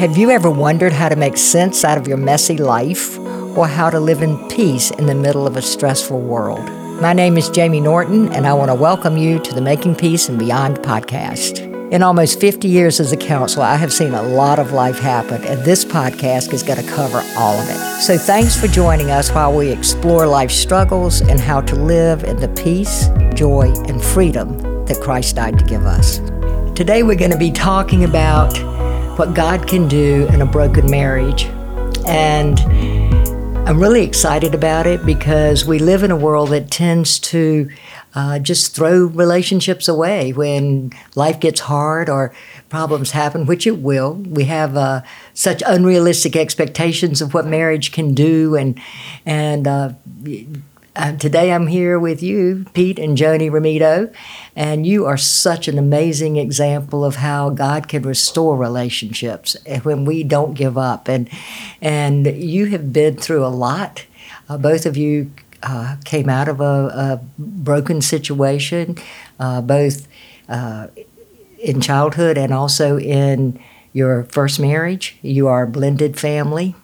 Have you ever wondered how to make sense out of your messy life or how to live in peace in the middle of a stressful world? My name is Jamie Norton, and I want to welcome you to the Making Peace and Beyond podcast. In almost 50 years as a counselor, I have seen a lot of life happen, and this podcast is going to cover all of it. So thanks for joining us while we explore life's struggles and how to live in the peace, joy, and freedom that Christ died to give us. Today we're going to be talking about what God can do in a broken marriage. And I'm really excited about it because we live in a world that tends to just throw relationships away when life gets hard or problems happen, which it will. We have such unrealistic expectations of what marriage can do. And today I'm here with you, Pete and Joni Ramito, and you are such an amazing example of how God can restore relationships when we don't give up. And you have been through a lot. Both of you came out of a broken situation, both in childhood and also in your first marriage. You are a blended family.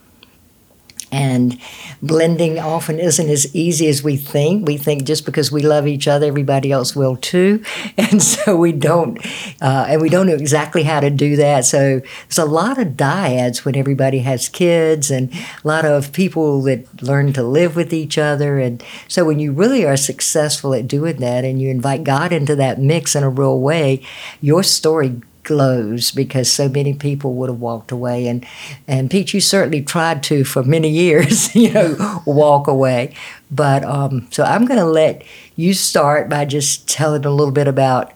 And blending often isn't as easy as we think. We think just because we love each other, everybody else will too. And so we don't know exactly how to do that. So there's a lot of dyads when everybody has kids and a lot of people that learn to live with each other. And so when you really are successful at doing that and you invite God into that mix in a real way, your story glows because so many people would have walked away. And Pete, you certainly tried to for many years, walk away. But so I'm going to let you start by just telling a little bit about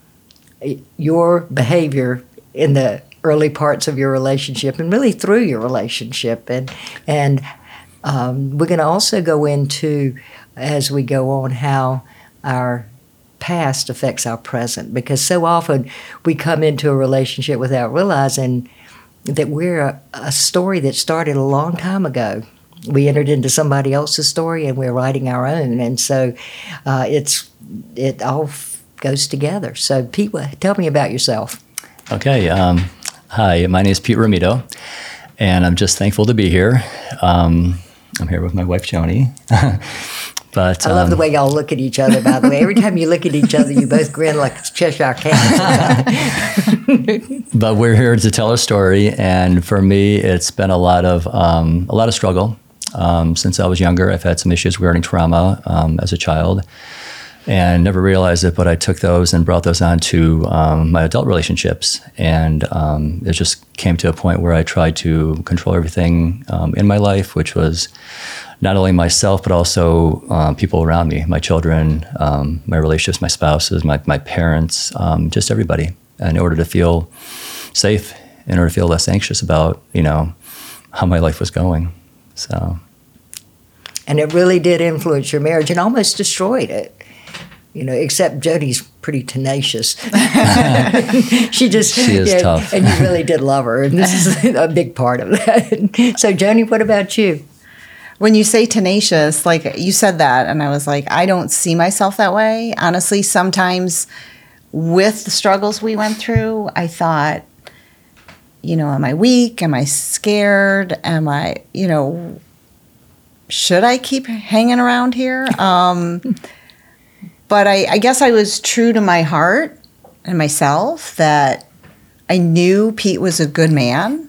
your behavior in the early parts of your relationship and really through your relationship. And we're going to also go into, as we go on, how our past affects our present, because so often we come into a relationship without realizing that we're a story that started a long time ago. We entered into somebody else's story and we're writing our own, and so it all goes together. So Pete, tell me about yourself. Okay. Hi, my name is Pete Ramito, and I'm just thankful to be here. I'm here with my wife, Joni. But, I love the way y'all look at each other, by the way. Every time you look at each other, you both grin like Cheshire Cat. But we're here to tell our story, and for me, it's been a lot of struggle. Since I was younger, I've had some issues regarding trauma as a child, and never realized it, but I took those and brought those on to my adult relationships, and it just came to a point where I tried to control everything in my life, which was not only myself, but also people around me, my children, my relationships, my spouses, my parents, just everybody, in order to feel safe, in order to feel less anxious about, how my life was going. So, and it really did influence your marriage and almost destroyed it. Except Jodi's pretty tenacious. She is tough. And you really did love her, and this is a big part of that. So, Joni, what about you? When you say tenacious, like you said that, and I was like, I don't see myself that way. Honestly, sometimes with the struggles we went through, I thought, am I weak? Am I scared? Am I, should I keep hanging around here? But I guess I was true to my heart and myself that I knew Pete was a good man.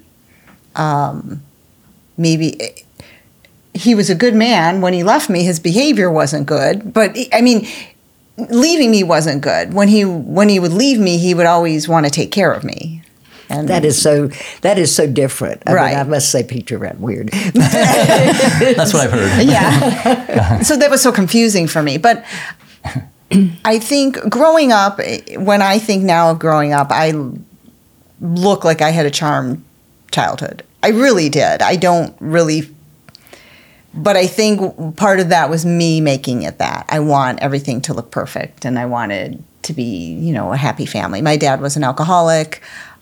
Maybe he was a good man. When he left me, his behavior wasn't good. But, leaving me wasn't good. When he would leave me, he would always want to take care of me. And that is so different. Right. I must say, Pete, you're weird. That's what I've heard. Yeah. So that was so confusing for me. But I think growing up, when I think now of growing up, I look like I had a charmed childhood. I really did. I don't really. But I think part of that was me making it that. I want everything to look perfect, and I wanted to be, a happy family. My dad was an alcoholic.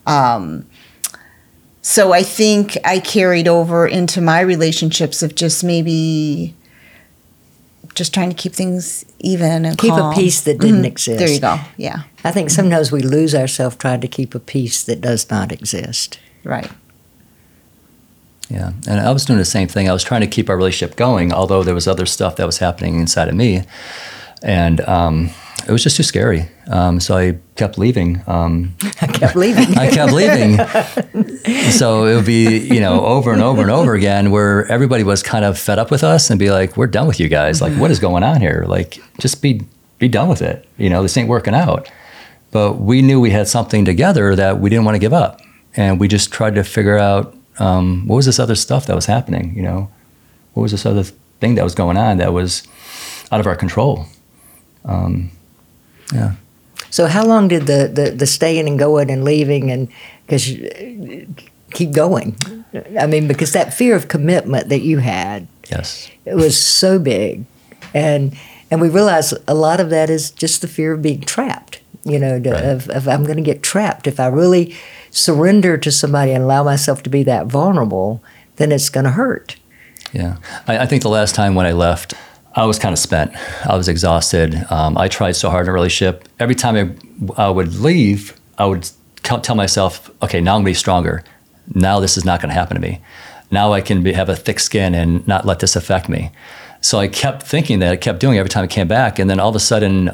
So I think I carried over into my relationships of just maybe just trying to keep things even and keep calm. a peace that didn't exist. There you go. Yeah. I think sometimes we lose ourselves trying to keep a peace that does not exist. Right. Yeah, and I was doing the same thing. I was trying to keep our relationship going, although there was other stuff that was happening inside of me, and it was just too scary. So I kept leaving. I kept leaving. I kept leaving. So it would be, over and over and over again, where everybody was kind of fed up with us and be like, "We're done with you guys. Like, what is going on here? Like, just be done with it. This ain't working out." But we knew we had something together that we didn't want to give up, and we just tried to figure out what was this other stuff that was happening. What was this other thing that was going on that was out of our control. Yeah. So how long did the staying and going and leaving and keep going? I mean, because that fear of commitment that you had, Yes, it was so big, and we realized a lot of that is just the fear of being trapped. Of I'm going to get trapped if I really surrender to somebody and allow myself to be that vulnerable, then it's going to hurt. Yeah, I think the last time when I left, I was kind of spent. I was exhausted. I tried so hard in a relationship. Every time I would leave, I would tell myself, okay, now I'm going to be stronger. Now this is not going to happen to me. Now I can have a thick skin and not let this affect me. So I kept thinking that. I kept doing it every time I came back. And then all of a sudden,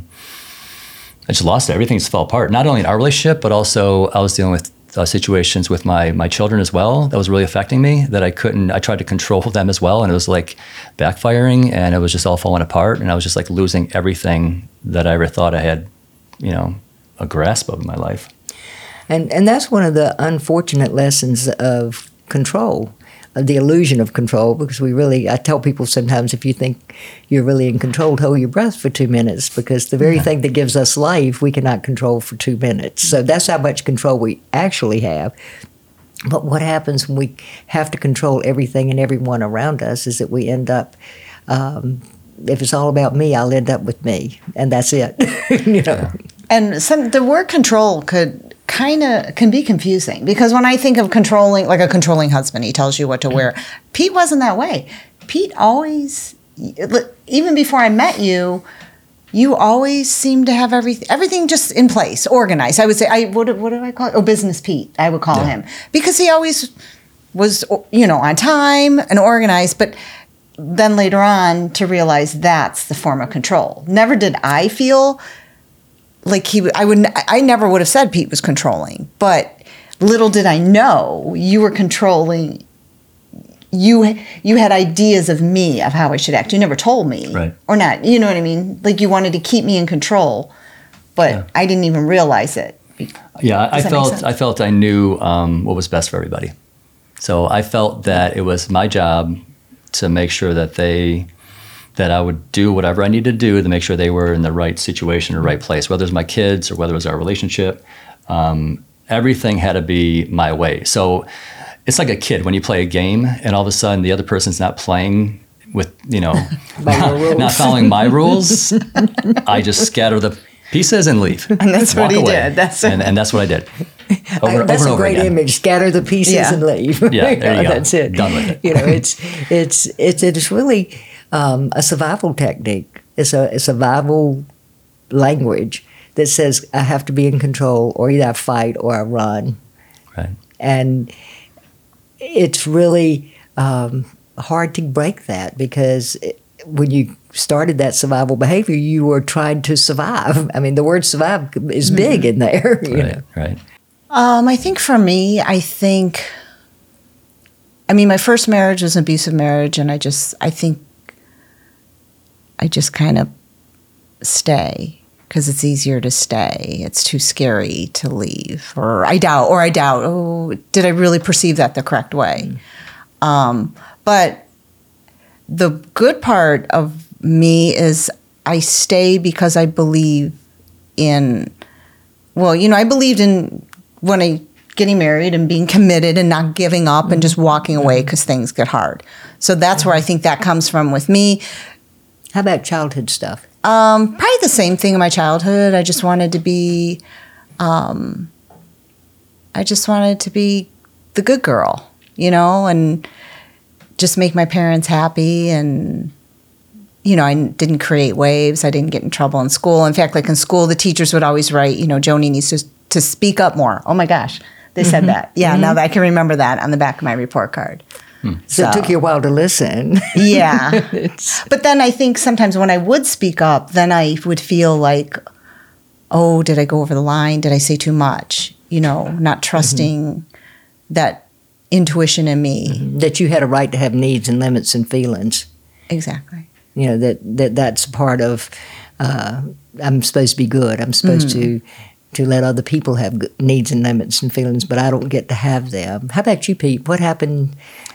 I just lost it. Everything just fell apart. Not only in our relationship, but also I was dealing with situations with my children as well that was really affecting me, that I tried to control them as well, and it was like backfiring, and it was just all falling apart, and I was just like losing everything that I ever thought I had, a grasp of in my life. And that's one of the unfortunate lessons of control, of the illusion of control, because I tell people sometimes, if you think you're really in control, hold your breath for 2 minutes, because the very thing that gives us life, we cannot control for 2 minutes. So that's how much control we actually have. But what happens when we have to control everything and everyone around us is that we end up, if it's all about me, I'll end up with me, and that's it. Yeah. And the word control can be confusing, because when I think of controlling, like a controlling husband, he tells you what to wear. Pete wasn't that way. Pete always, even before I met you, you always seemed to have everything just in place, organized. I would say, what do I call it? Oh, Business Pete, I would call him, because he always was, on time and organized. But then later on to realize that's the form of control. Never did I feel like I never would have said Pete was controlling, but little did I know you were controlling. You had ideas of me, of how I should act. You never told me, right? Or not. You know what I mean? Like you wanted to keep me in control, but I didn't even realize it. Yeah, I felt I knew what was best for everybody. So I felt that it was my job to make sure that I would do whatever I needed to do to make sure they were in the right situation or right place, whether it was my kids or whether it was our relationship. Everything had to be my way. So it's like a kid when you play a game and all of a sudden the other person's not playing with, not follling my rules. I just scatter the pieces and leave. And that's what he did. And that's what I did. That's a great image. Scatter the pieces and leave. Yeah, there you go. That's it. Done with it. It's really a survival technique. It's a survival language that says I have to be in control, or either I fight or I run. Right. And it's really hard to break that, because when you started that survival behavior, you were trying to survive. I mean, the word survive is big in there. Right. I think for me, my first marriage was an abusive marriage, and I think I just kind of stay because it's easier to stay. It's too scary to leave, or I doubt, oh, did I really perceive that the correct way? But the good part of me is I stay because I believe in, I believed in getting married and being committed and not giving up and just walking away because things get hard. So that's where I think that comes from with me. How about childhood stuff? Probably the same thing in my childhood. I just wanted to be, the good girl, and just make my parents happy. And, I didn't create waves. I didn't get in trouble in school. In fact, like in school, the teachers would always write, Joni needs to speak up more. Oh my gosh. They said that. Yeah, now that I can remember that on the back of my report card. So it took you a while to listen. Yeah. But then I think sometimes when I would speak up, then I would feel like, oh, did I go over the line? Did I say too much? Not trusting that intuition in me. That you had a right to have needs and limits and feelings. Exactly. That's part of, I'm supposed to be good. I'm supposed to let other people have needs and limits and feelings, but I don't get to have them. How about you, Pete? What happened?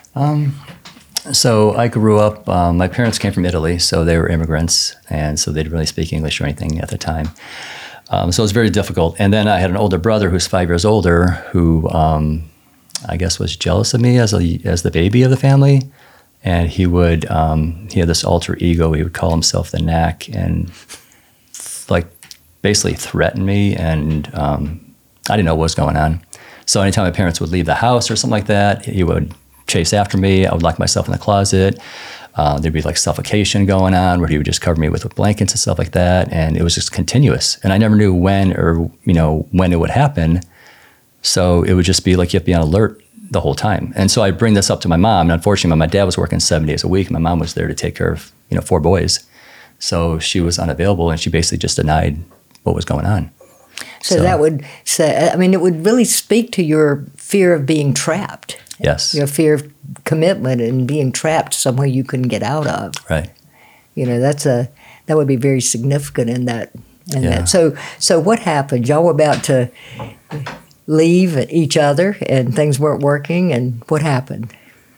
So I grew up, my parents came from Italy, so they were immigrants, and so they didn't really speak English or anything at the time. So it was very difficult. And then I had an older brother who's 5 years older who I guess was jealous of me as the baby of the family. And he had this alter ego. He would call himself the Knack and basically threaten me. And I didn't know what was going on. So anytime my parents would leave the house or something like that, he would chase after me. I would lock myself in the closet. There'd be suffocation going on where he would just cover me with blankets and stuff like that. And it was just continuous. And I never knew when when it would happen. So it would just be like you have to be on alert the whole time. And so I bring this up to my mom. And unfortunately, my dad was working 7 days a week. My mom was there to take care of 4 boys. So she was unavailable and she basically just denied what was going on. So that would say, it would really speak to your fear of being trapped. Yes. Your fear of commitment and being trapped somewhere you couldn't get out of. Right. That would be very significant in that. Yeah. So what happened? Y'all were about to leave each other and things weren't working, and what happened?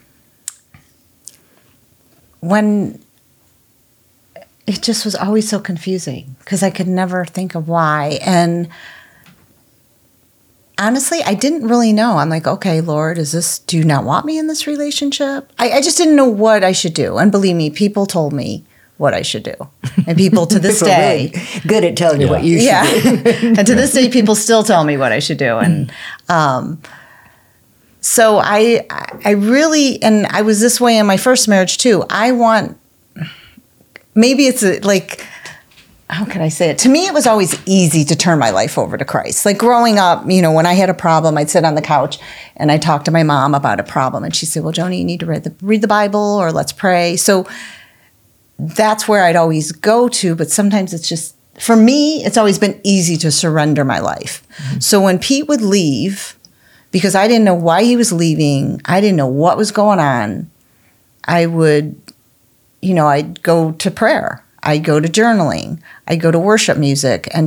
When it just was always so confusing because I could never think of why. And honestly, I didn't really know. I'm like, okay, Lord, do you not want me in this relationship? I just didn't know what I should do. And believe me, people told me what I should do. And people to this day. Really good at telling you what you should do. And to this day, people still tell me what I should do. And so I really, and I was this way in my first marriage too. Maybe it's how can I say it? To me, it was always easy to turn my life over to Christ. Like growing up, when I had a problem, I'd sit on the couch and I'd talk to my mom about a problem. And she'd say, well, Joni, you need to read the Bible or let's pray. So that's where I'd always go to. But sometimes it's just, for me, it's always been easy to surrender my life. Mm-hmm. So when Pete would leave, because I didn't know why he was leaving, I didn't know what was going on, I would, I'd go to prayer. I'd go to journaling. I'd go to worship music and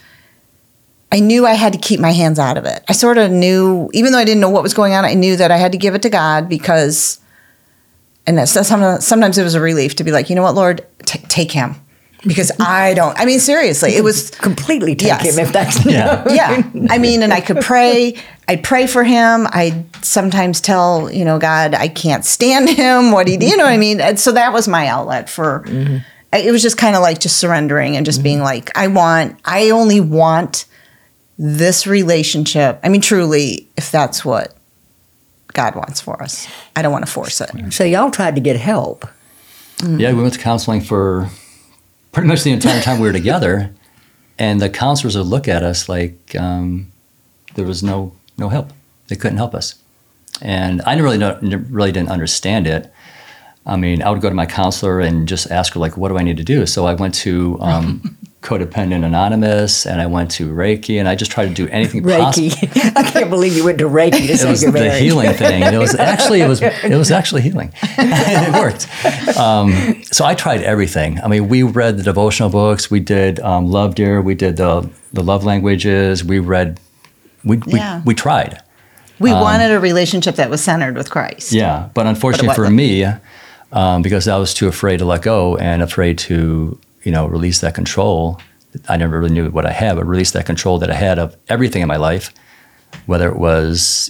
I knew I had to keep my hands out of it. I sort of knew, even though I didn't know what was going on, I knew that I had to give it to God because, and sometimes it was a relief to be like, you know what, Lord, take him. Because seriously, it was completely take him if that's yeah. And I could pray. I'd pray for him. I'd sometimes tell, God, I can't stand him. What he, And so that was my outlet for. Mm-hmm. It was just kind of like just surrendering and just being like, I only want this relationship. Truly, if that's what God wants for us, I don't want to force it. So y'all tried to get help. Mm-hmm. Yeah, we went to counseling for pretty much the entire time we were together, and the counselors would look at us like there was no help. They couldn't help us, and I really didn't understand it. I would go to my counselor and just ask her what do I need to do? So I went to Codependent Anonymous, and I went to Reiki, and I just tried to do anything possible. Reiki. I can't believe you went to Reiki to It was the healing thing. It was actually healing. It worked. So I tried everything. We read the devotional books. We did Love Dear. We did the love languages. We read. We tried. We wanted a relationship that was centered with Christ. Yeah, but unfortunately for me, because I was too afraid to let go and afraid to release that control. I never really knew what I had, but release that control that I had of everything in my life, whether it was,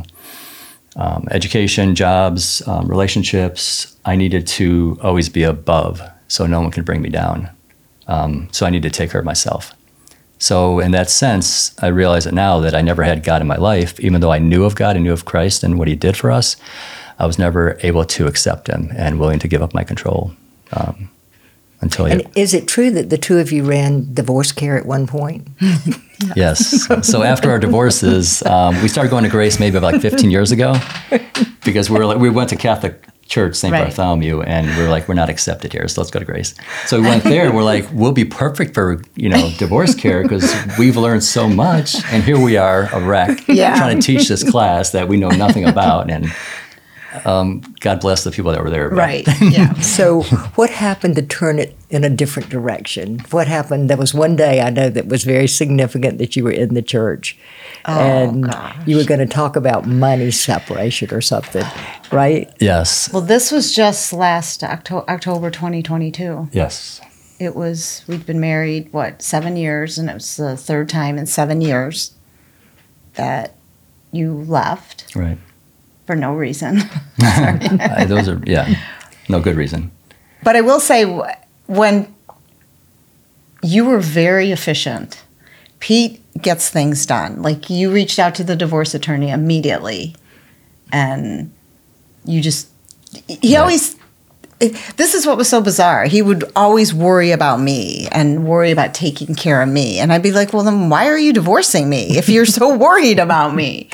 education, jobs, relationships. I needed to always be above so no one could bring me down. So I needed to take care of myself. So in that sense, I realize it now that I never had God in my life. Even though I knew of God, I knew of Christ and what he did for us, I was never able to accept him and willing to give up my control. until And is it true that the two of you ran divorce care at one point? Yes. So after our divorces, we started going to Grace maybe about like 15 years ago, because we went to Catholic Church, St. Right. Bartholomew, and we're like, we're not accepted here, so let's go to Grace. So we went there, and we're like, we'll be perfect for divorce care because we've learned so much, and here we are, a wreck, trying to teach this class that we know nothing about, and God bless the people that were there. Right. Yeah. So what happened to turn it in a different direction? What happened? There was one day I know that was very significant that you were in the church. And you were going to talk about money separation or something, right? Yes. Well, this was just last October 2022. Yes. We'd been married, 7 years, and it was the third time in 7 years that you left. Right. For no reason. Those are, no good reason. But I will say, when you were very efficient, Pete gets things done. Like, you reached out to the divorce attorney immediately, and he always, this is what was so bizarre. He would always worry about me and worry about taking care of me. And I'd be like, well, then why are you divorcing me if you're so worried about me?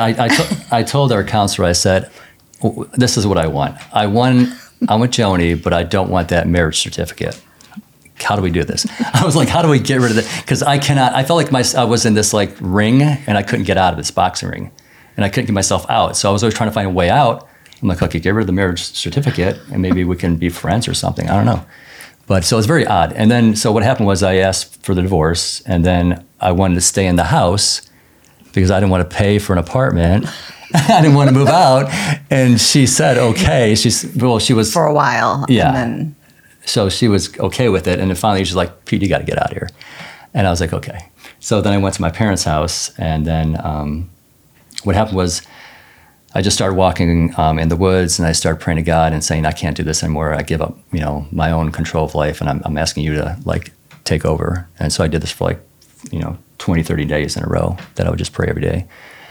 I told our counselor, I said, this is what I want. I want Joni, but I don't want that marriage certificate. How do we do this? I was like, how do we get rid of it? Because I felt like I was in this like ring, and I couldn't get out of this boxing ring, and I couldn't get myself out. So I was always trying to find a way out. I'm like, okay, get rid of the marriage certificate, and maybe we can be friends or something. I don't know. But so it's very odd. And then, so what happened was I asked for the divorce, and then I wanted to stay in the house because I didn't want to pay for an apartment. I didn't want to move out. And she said, okay. She was. For a while. Yeah. And then, so she was okay with it. And then finally she's like, Pete, you got to get out of here. And I was like, okay. So then I went to my parents' house. And then what happened was I just started walking in the woods, and I started praying to God and saying, I can't do this anymore. I give up, my own control of life, and I'm asking you to like take over. And so I did this for like, 20, 30 days in a row that I would just pray every day.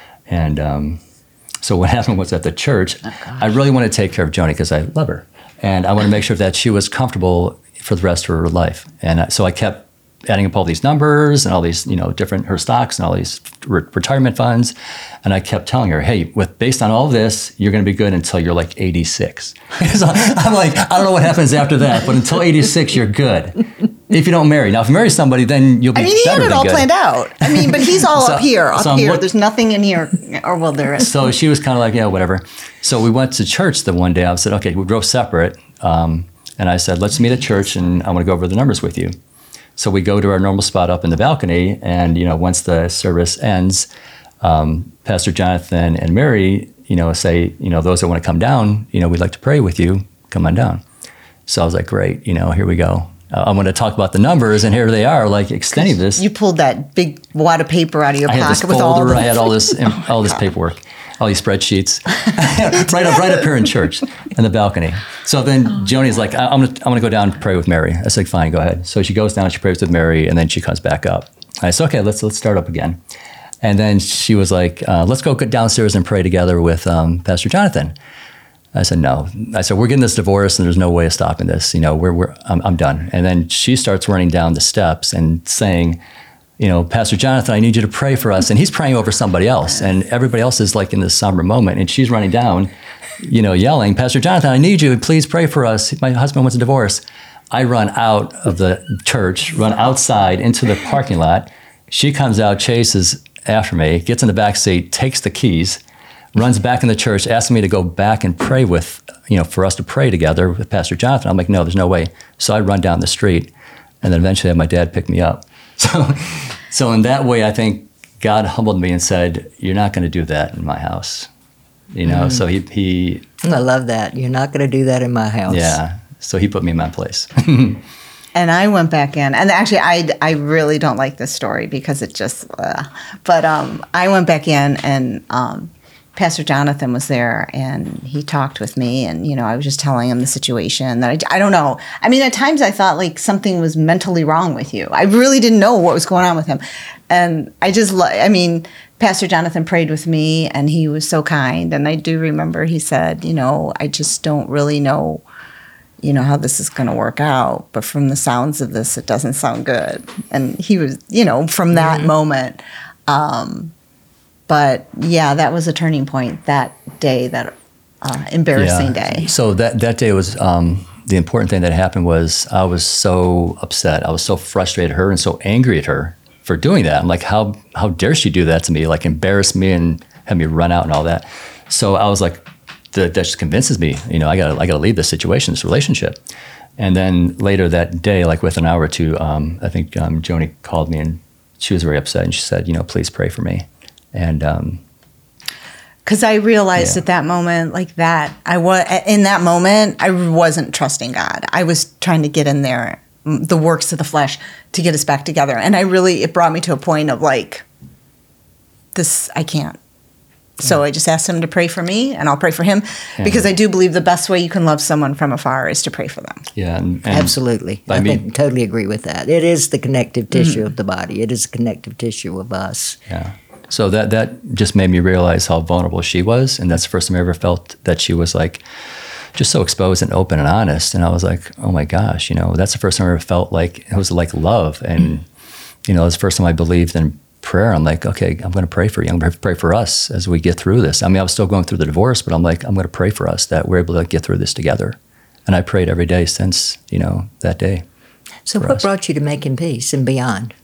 And so what happened was at the church, I really wanted to take care of Joni because I love her. And I wanted to make sure that she was comfortable for the rest of her life. And so I kept adding up all these numbers and all these, different, her stocks and all these retirement funds. And I kept telling her, hey, based on all this, you're going to be good until you're like 86. So I'm like, I don't know what happens after that, but until 86, you're good. If you don't marry. Now, if you marry somebody, then you'll be better he had it all good. planned out. But he's all up here. There's nothing in here. Or, well, there is. So she was kind of like, whatever. So we went to church the one day. I said, okay, we drove separate. And I said, let's meet at church, and I want to go over the numbers with you. So we go to our normal spot up in the balcony, and once the service ends, Pastor Jonathan and Mary, say, those that want to come down, we'd like to pray with you. Come on down. So I was like, great, here we go. I'm going to talk about the numbers, and here they are, like extending this. You pulled that big wad of paper out of your pocket. I had this with folder. all I had all this paperwork, all these spreadsheets, right up here in church, in the balcony. So then Joni's like, I'm gonna go down and pray with Mary. I said, fine, go ahead. So she goes down, she prays with Mary, and then she comes back up. I said, okay, let's start up again. And then she was like, let's go downstairs and pray together with Pastor Jonathan. I said, no. I said, we're getting this divorce, and there's no way of stopping this. I'm done. And then she starts running down the steps and saying, Pastor Jonathan, I need you to pray for us. And he's praying over somebody else, and everybody else is like in this somber moment, and she's running down, yelling, Pastor Jonathan, I need you. Please pray for us. My husband wants a divorce. I run out of the church, run outside into the parking lot. She comes out, chases after me, gets in the back seat, takes the keys, runs back in the church, asking me to go back and pray with, for us to pray together with Pastor Jonathan. I'm like, no, there's no way. So I run down the street, and then eventually have my dad pick me up. So in that way, I think God humbled me and said, you're not going to do that in my house. So he I love that. You're not going to do that in my house. Yeah. So he put me in my place. And I went back in, and actually, I really don't like this story because it just, but I went back in, and Pastor Jonathan was there, and he talked with me, and I was just telling him the situation that I don't know. At times I thought like something was mentally wrong with you. I really didn't know what was going on with him, and Pastor Jonathan prayed with me, and he was so kind, and I do remember he said, I just don't really know, how this is going to work out, but from the sounds of this, it doesn't sound good. And he was, from that moment. But yeah, that was a turning point that day, that embarrassing day. So that day was, the important thing that happened was I was so upset. I was so frustrated at her and so angry at her for doing that. I'm like, how dare she do that to me? Like, embarrass me and have me run out and all that. So I was like, that just convinces me, I gotta leave this situation, this relationship. And then later that day, like with an hour or two, I think Joni called me and she was very upset and she said, please pray for me. And because I realized at that moment, like that, I wasn't trusting God. I was trying to get in there, the works of the flesh, to get us back together. And it brought me to a point of like, this, I can't. So I just asked him to pray for me, and I'll pray for him, because I do believe the best way you can love someone from afar is to pray for them. Yeah, and absolutely. I totally agree with that. It is the connective tissue of the body. It is the connective tissue of us. Yeah. So that just made me realize how vulnerable she was, and that's the first time I ever felt that she was like just so exposed and open and honest. And I was like, oh my gosh, that's the first time I ever felt like it was like love, and it was the first time I believed in prayer. I'm like, okay, I'm going to pray for you. I'm going to pray for us as we get through this. I mean, I was still going through the divorce, but I'm like, I'm going to pray for us that we're able to get through this together. And I prayed every day since, that day. So what brought you to Making Peace and Beyond?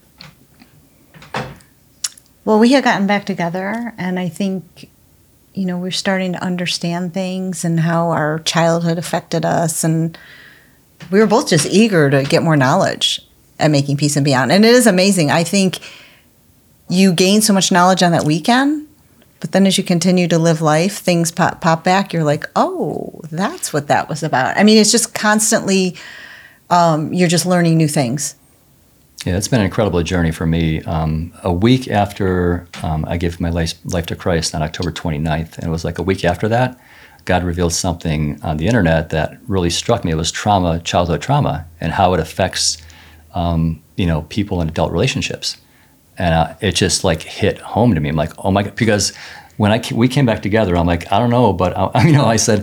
Well, we had gotten back together, and I think, we're starting to understand things and how our childhood affected us. And we were both just eager to get more knowledge at Making Peace and Beyond. And it is amazing. I think you gain so much knowledge on that weekend, but then as you continue to live life, things pop back. You're like, oh, that's what that was about. I mean, it's just constantly, you're just learning new things. Yeah, it's been an incredible journey for me. A week after I gave my life to Christ on October 29th, and it was like a week after that, God revealed something on the internet that really struck me. It was trauma, childhood trauma, and how it affects, people in adult relationships. And it just like hit home to me. I'm like, oh my God, because when we came back together, I'm like, I don't know, but I said,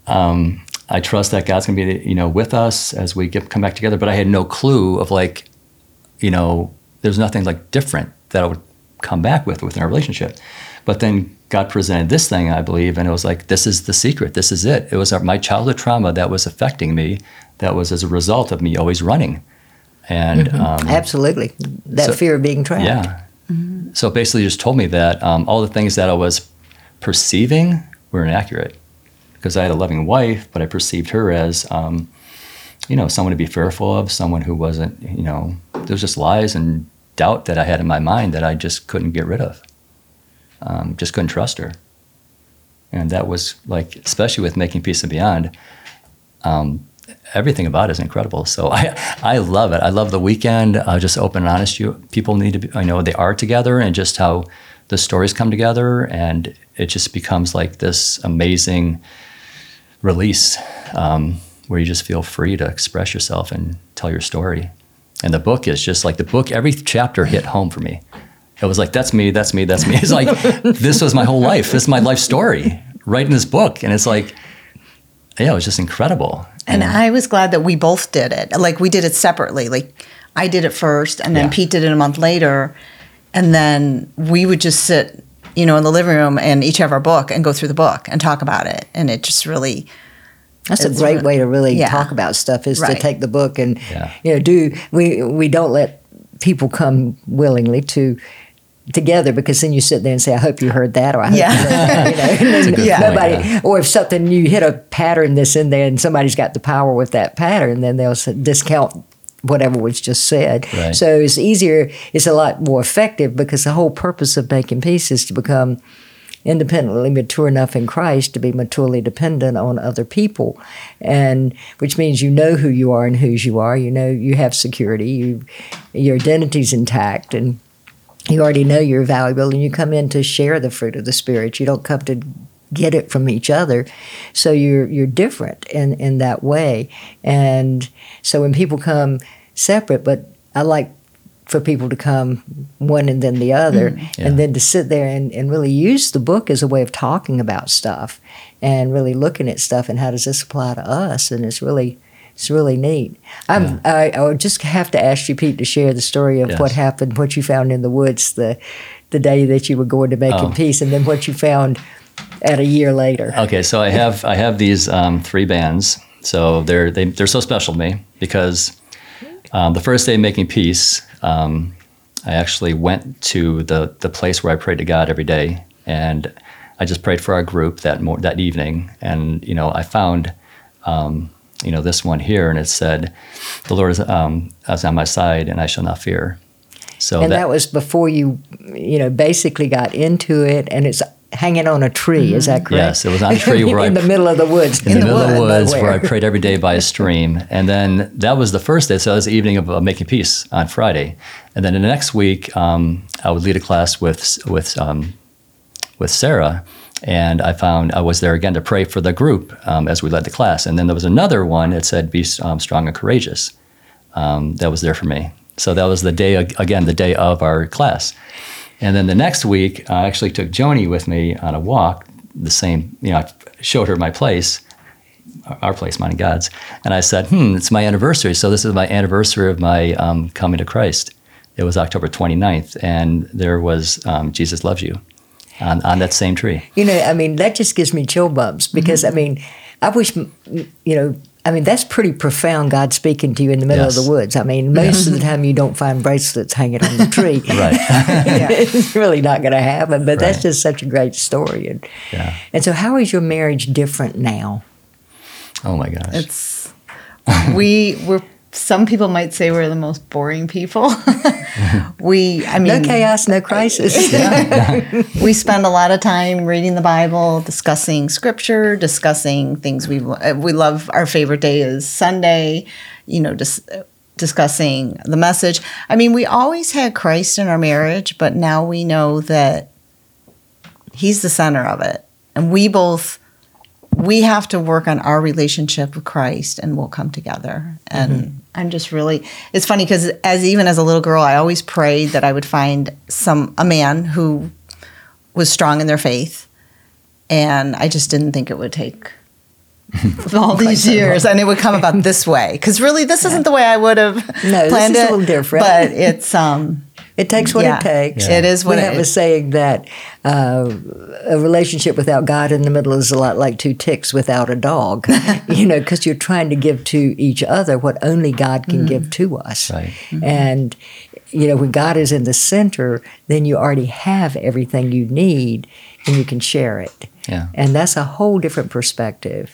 I trust that God's gonna be, with us as we come back together. But I had no clue of like, there's nothing like different that I would come back within our relationship. But then God presented this thing, I believe, and it was like, this is the secret. This is it. It was my childhood trauma that was affecting me. That was as a result of me always running. And absolutely, that fear of being trapped. Yeah. Mm-hmm. So basically, just told me that all the things that I was perceiving were inaccurate, because I had a loving wife, but I perceived her as, someone to be fearful of, someone who wasn't, there was just lies and doubt that I had in my mind that I just couldn't get rid of. Just couldn't trust her. And that was like, especially with Making Peace and Beyond, everything about it is incredible. So I love it. I love the weekend. Just open and honest. People need to be, they are together, and just how the stories come together, and it just becomes like this amazing release where you just feel free to express yourself and tell your story. And the book is just like every chapter hit home for me. It was like, that's me, that's me, that's me. It's like, this was my whole life. This is my life story right in this book. And it's like, yeah, it was just incredible. And I was glad that we both did it. Like, we did it separately. Like, I did it first, and then Pete did it a month later. And then we would just sit, in the living room and each have our book and go through the book and talk about it. And it just really... That's a great way to really talk about stuff, is to take the book and, we don't let people come willingly together, because then you sit there and say, I hope you heard that, or I hope you heard that. Nobody, or if something, you hit a pattern that's in there and somebody's got the power with that pattern, then they'll discount whatever was just said. Right. So it's easier, it's a lot more effective, because the whole purpose of Making Peace is to become independently mature enough in Christ to be maturely dependent on other people, and which means who you are and whose you are. You have security, your identity's intact, and you already know you're valuable, and you come in to share the fruit of the Spirit. You don't come to get it from each other. So you're different in that way. And so when people come separate, but I like for people to come, one and then the other, and then to sit there and really use the book as a way of talking about stuff and really looking at stuff and how does this apply to us, and it's really neat. I would just have to ask you, Pete, to share the story of what happened, what you found in the woods the day that you were going to Making Peace, and then what you found at a year later. Okay, so I have these 3 bands. So they're so special to me because the first day of Making Peace, I actually went to the place where I prayed to God every day, and I just prayed for our group that evening. And I found this one here, and it said, "The Lord is on my side, and I shall not fear." So that was before you basically got into it, and it's hanging on a tree. Is that correct? Yes, it was on a tree where in the middle of the woods. In the middle of the woods, where I prayed every day by a stream. And then that was the first day. So that was the evening of Making Peace on Friday. And then the next week, I would lead a class with Sarah. And I was there again to pray for the group as we led the class. And then there was another one that said, "Be strong and courageous." That was there for me. So that was the day of our class. And then the next week, I actually took Joni with me on a walk, I showed her my place, our place, mine and God's. And I said, it's my anniversary. So this is my anniversary of my coming to Christ. It was October 29th, and there was Jesus Loves You on that same tree. That just gives me chill bumps because, I wish, that's pretty profound, God speaking to you in the middle of the woods. Most of the time you don't find bracelets hanging on the tree. Right. It's really not going to happen, but that's just such a great story. And so how is your marriage different now? Oh, my gosh. We're some people might say we're the most boring people. No chaos, no crisis. We spend a lot of time reading the Bible, discussing scripture, discussing things we love. Our favorite day is Sunday, discussing the message. We always had Christ in our marriage, but now we know that He's the center of it. And we have to work on our relationship with Christ, and we'll come together. And I'm just really, it's funny because even as a little girl, I always prayed that I would find a man who was strong in their faith. And I just didn't think it would take all these years and it would come about this way. Because really, this isn't the way I would have planned this is it. a little different. But it's... it takes what it takes. Yeah. It is what we have a saying that a relationship without God in the middle is a lot like 2 ticks without a dog, because you're trying to give to each other what only God can give to us. Right. And, when God is in the center, then you already have everything you need and you can share it. Yeah. And that's a whole different perspective.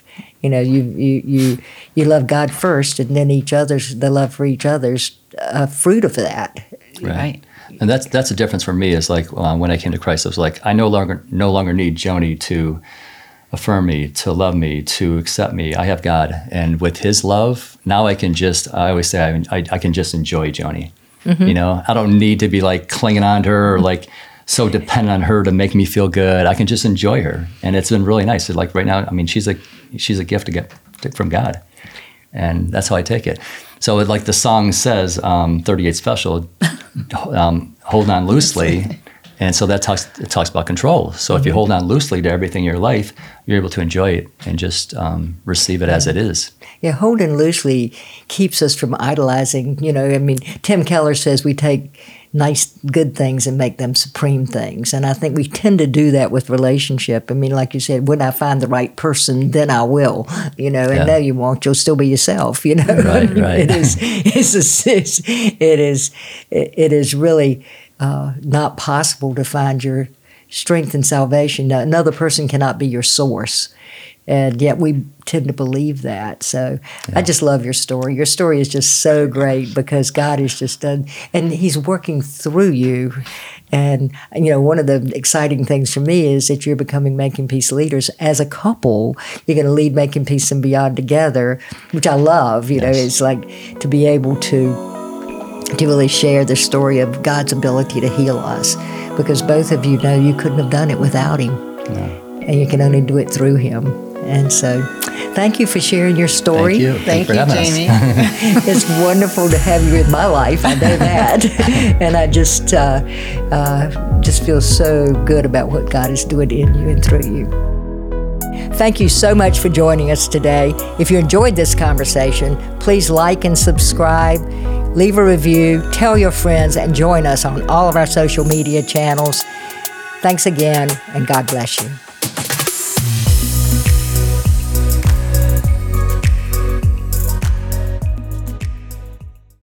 You love God first, and then the love for each other's a fruit of that. Right. And that's the difference for me is like when I came to Christ, I was like, I no longer need Joni to affirm me, to love me, to accept me. I have God. And with His love, now I always say I can just enjoy Joni. I don't need to be like clinging on to her or like so dependent on her to make me feel good. I can just enjoy her. And it's been really nice. Like right now, she's a gift to get from God. And that's how I take it. So like the song says, 38 Special, hold on loosely. And so it talks about control. So if you hold on loosely to everything in your life, you're able to enjoy it and just receive it as it is. Yeah, holding loosely keeps us from idolizing. Tim Keller says we take nice, good things and make them supreme things. And I think we tend to do that with relationship. like you said, when I find the right person, then I will, and no, you won't. You'll still be yourself, Right. It is really not possible to find your strength and salvation. Another person cannot be your source. And yet we tend to believe that. So I just love your story. Your story is just so great because God has just done, and He's working through you. And, one of the exciting things for me is that you're becoming Making Peace leaders. As a couple, you're going to lead Making Peace and Beyond together, which I love. It's like to be able to really share the story of God's ability to heal us, because both of you know you couldn't have done it without Him. No. And you can only do it through Him. And so thank you for sharing your story. Thank you. Thank for you, having us. Jamie. It's wonderful to have you in my life. I know that. And I just feel so good about what God is doing in you and through you. Thank you so much for joining us today. If you enjoyed this conversation, please like and subscribe, leave a review, tell your friends, and join us on all of our social media channels. Thanks again, and God bless you.